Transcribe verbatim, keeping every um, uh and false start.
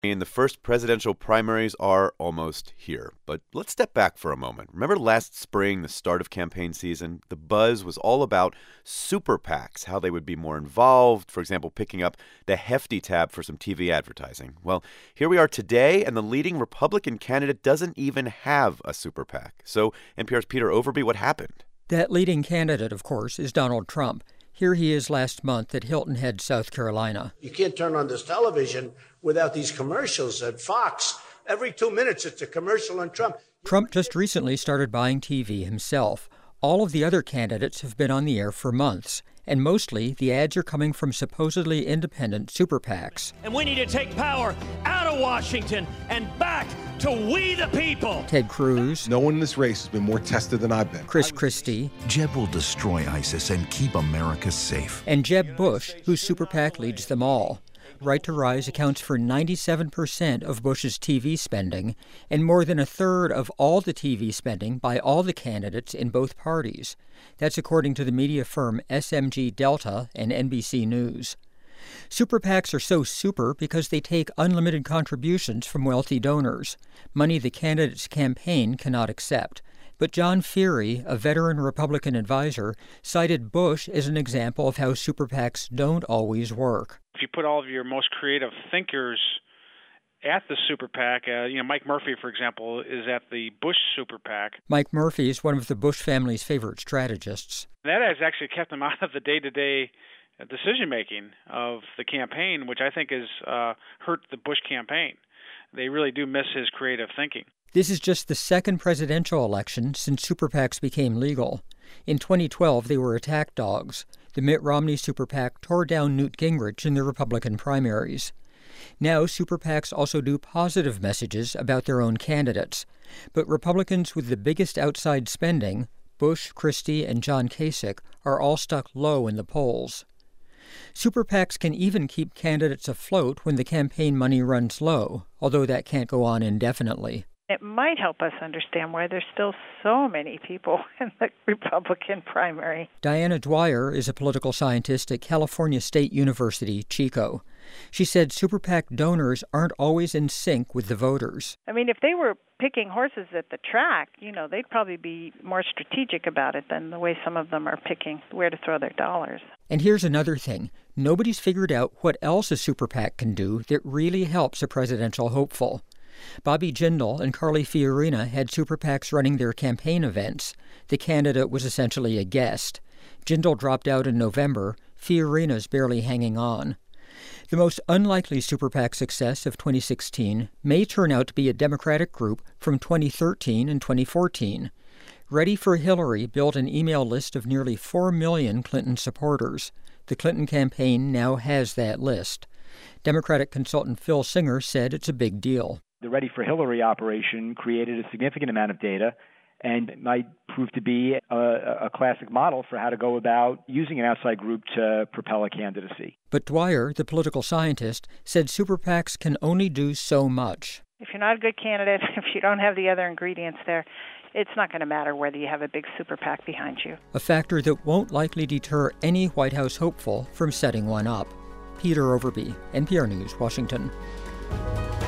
And the first presidential primaries are almost here. But let's step back for a moment. Remember last spring, the start of campaign season? The buzz was all about super PACs, how they would be more involved, for example, picking up the hefty tab for some T V advertising. Well, here we are today, and the leading Republican candidate doesn't even have a super PAC. So N P R's Peter Overby, what happened? That leading candidate, of course, is Donald Trump. Here he is last month at Hilton Head, South Carolina. You can't turn on this television without these commercials at Fox. Every two minutes, it's a commercial on Trump. Trump just recently started buying T V himself. All of the other candidates have been on the air for months, and mostly the ads are coming from supposedly independent super PACs. And we need to take power out of Washington and back to we the people. Ted Cruz. No one in this race has been more tested than I've been. Chris Christie. Jeb will destroy ISIS and keep America safe. And Jeb Bush, whose super PAC leads them all. Right to Rise accounts for ninety-seven percent of Bush's T V spending and more than a third of all the T V spending by all the candidates in both parties. That's according to the media firm S M G Delta and N B C News. Super PACs are so super because they take unlimited contributions from wealthy donors, money the candidate's campaign cannot accept. But John Feary, a veteran Republican advisor, cited Bush as an example of how super PACs don't always work. If you put all of your most creative thinkers at the super PAC, uh, you know, Mike Murphy, for example, is at the Bush super PAC. Mike Murphy is one of the Bush family's favorite strategists. That has actually kept him out of the day-to-day decision-making of the campaign, which I think has uh, hurt the Bush campaign. They really do miss his creative thinking. This is just the second presidential election since super PACs became legal. In twenty twelve, they were attack dogs. The Mitt Romney super PAC tore down Newt Gingrich in the Republican primaries. Now, super PACs also do positive messages about their own candidates. But Republicans with the biggest outside spending, Bush, Christie, and John Kasich, are all stuck low in the polls. Super PACs can even keep candidates afloat when the campaign money runs low, although that can't go on indefinitely. It might help us understand why there's still so many people in the Republican primary. Diana Dwyer is a political scientist at California State University, Chico. She said super PAC donors aren't always in sync with the voters. I mean, if they were picking horses at the track, you know, they'd probably be more strategic about it than the way some of them are picking where to throw their dollars. And here's another thing. Nobody's figured out what else a super PAC can do that really helps a presidential hopeful. Bobby Jindal and Carly Fiorina had super PACs running their campaign events. The candidate was essentially a guest. Jindal dropped out in November. Fiorina's barely hanging on. The most unlikely super PAC success of twenty sixteen may turn out to be a Democratic group from twenty thirteen and twenty fourteen. Ready for Hillary built an email list of nearly four million Clinton supporters. The Clinton campaign now has that list. Democratic consultant Phil Singer said it's a big deal. The Ready for Hillary operation created a significant amount of data and might prove to be a, a classic model for how to go about using an outside group to propel a candidacy. But Dwyer, the political scientist, said super PACs can only do so much. If you're not a good candidate, if you don't have the other ingredients there, it's not going to matter whether you have a big super PAC behind you. A factor that won't likely deter any White House hopeful from setting one up. Peter Overby, N P R News, Washington.